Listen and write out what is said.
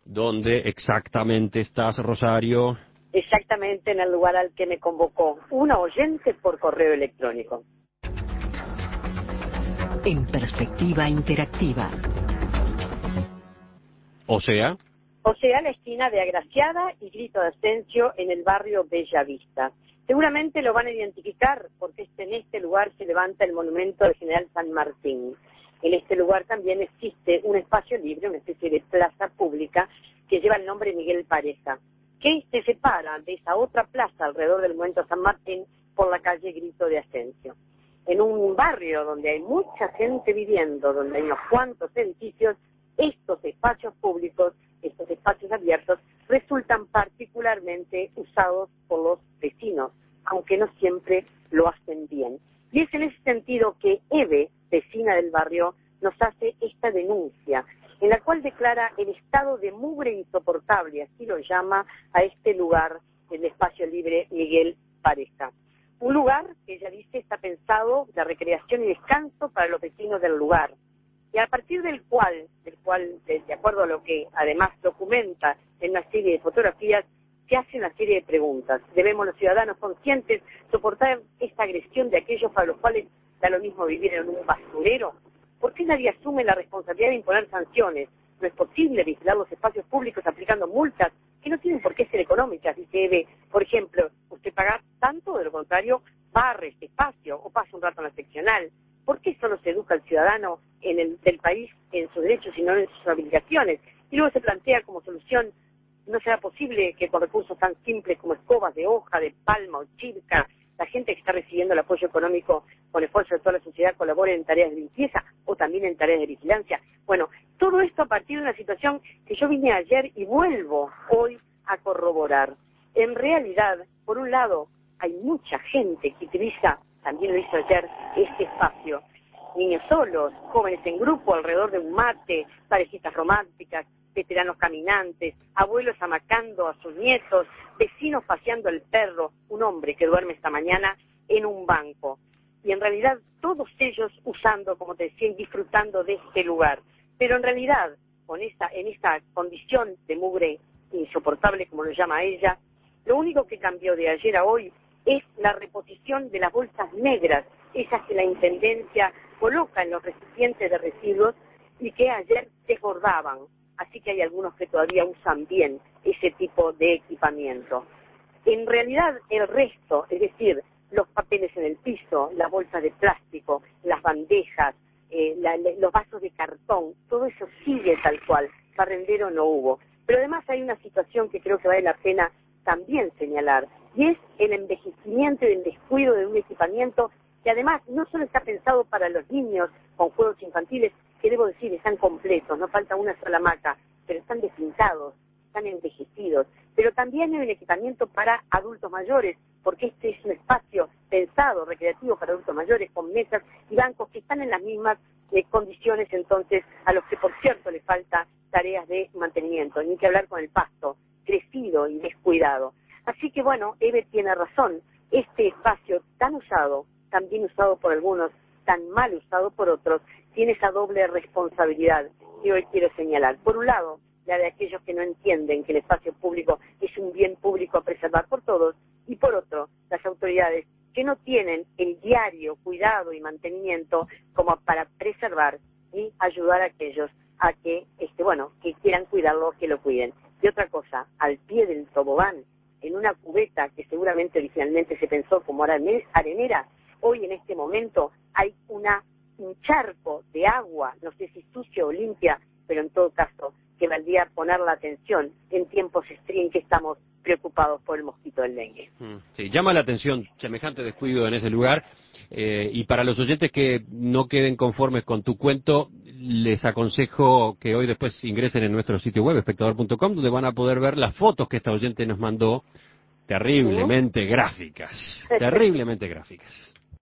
¿Dónde exactamente estás, Rosario? Exactamente en el lugar al que me convocó una oyente por correo electrónico. En perspectiva interactiva. O sea, la esquina de Agraciada y Grito de Ascencio en el barrio Bellavista. Seguramente lo van a identificar porque en este lugar se levanta el monumento del general San Martín. En este lugar también existe un espacio libre, una especie de plaza pública que lleva el nombre Miguel Pareja, que se separa de esa otra plaza alrededor del monumento San Martín por la calle Grito de Ascencio. En un barrio donde hay mucha gente viviendo, donde hay unos cuantos edificios, estos espacios públicos, estos espacios abiertos, resultan particularmente usados por los vecinos, aunque no siempre lo hacen bien. Y es en ese sentido que Eve, vecina del barrio, nos hace esta denuncia, en la cual declara el estado de mugre insoportable, así lo llama a este lugar, el espacio libre Miguel Pareja. Un lugar que ella dice está pensado de recreación y descanso para los vecinos del lugar. Y a partir del cual, de acuerdo a lo que además documenta en una serie de fotografías, se hace una serie de preguntas. ¿Debemos los ciudadanos conscientes soportar esta agresión de aquellos para los cuales da lo mismo vivir en un basurero? ¿Por qué nadie asume la responsabilidad de imponer sanciones? No es posible vigilar los espacios públicos aplicando multas que no tienen por qué ser económicas, dice Eve. Por ejemplo, usted paga tanto, de lo contrario, barre este espacio o pasa un rato en la seccional. ¿Por qué solo se educa al ciudadano del país en sus derechos y no en sus obligaciones? Y luego se plantea como solución, ¿no será posible que con recursos tan simples como escobas de hoja, de palma o chirca, la gente que está recibiendo el apoyo económico con esfuerzo de toda la sociedad colabore en tareas de limpieza o también en tareas de vigilancia? Bueno, todo esto a partir de una situación que yo vine ayer y vuelvo hoy a corroborar. En realidad, por un lado, hay mucha gente que utiliza, también lo hizo ayer, este espacio. Niños solos, jóvenes en grupo alrededor de un mate, parejitas románticas, veteranos caminantes, abuelos amacando a sus nietos, vecinos paseando el perro, un hombre que duerme esta mañana en un banco. Y en realidad todos ellos usando, como te decía, y disfrutando de este lugar. Pero en realidad, en esta condición de mugre insoportable, como lo llama ella, lo único que cambió de ayer a hoy es la reposición de las bolsas negras, esas que la Intendencia coloca en los recipientes de residuos y que ayer desbordaban. Así que hay algunos que todavía usan bien ese tipo de equipamiento. En realidad el resto, es decir, los papeles en el piso, las bolsas de plástico, las bandejas, los vasos de cartón, todo eso sigue tal cual, barrendero no hubo. Pero además hay una situación que creo que vale la pena también señalar, y es el envejecimiento y el descuido de un equipamiento que además no solo está pensado para los niños con juegos infantiles, que debo decir están completos, no falta una sola hamaca, pero están despintados, están envejecidos, pero también hay un equipamiento para adultos mayores, porque este es un espacio pensado, recreativo para adultos mayores, con mesas y bancos que están en las mismas condiciones entonces, a los que por cierto les falta tareas de mantenimiento, ni que hablar con el pasto, crecido y descuidado. Así que bueno, Eve tiene razón, este espacio tan usado, tan bien usado por algunos, tan mal usado por otros, tiene esa doble responsabilidad que hoy quiero señalar. Por un lado, la de aquellos que no entienden que el espacio público es un bien público a preservar por todos, y por otro, las autoridades que no tienen el diario cuidado y mantenimiento como para preservar y ayudar a aquellos a que, que quieran cuidarlo, que lo cuiden. Y otra cosa, al pie del tobogán, en una cubeta que seguramente originalmente se pensó como arenera, hoy en este momento hay un charco de agua, no sé si sucia o limpia, pero en todo caso que valdría poner la atención en tiempos en que estamos preocupados por el mosquito del dengue. Sí, llama la atención semejante descuido en ese lugar, y para los oyentes que no queden conformes con tu cuento, les aconsejo que hoy después ingresen en nuestro sitio web, espectador.com, donde van a poder ver las fotos que esta oyente nos mandó, terriblemente gráficas, terriblemente gráficas.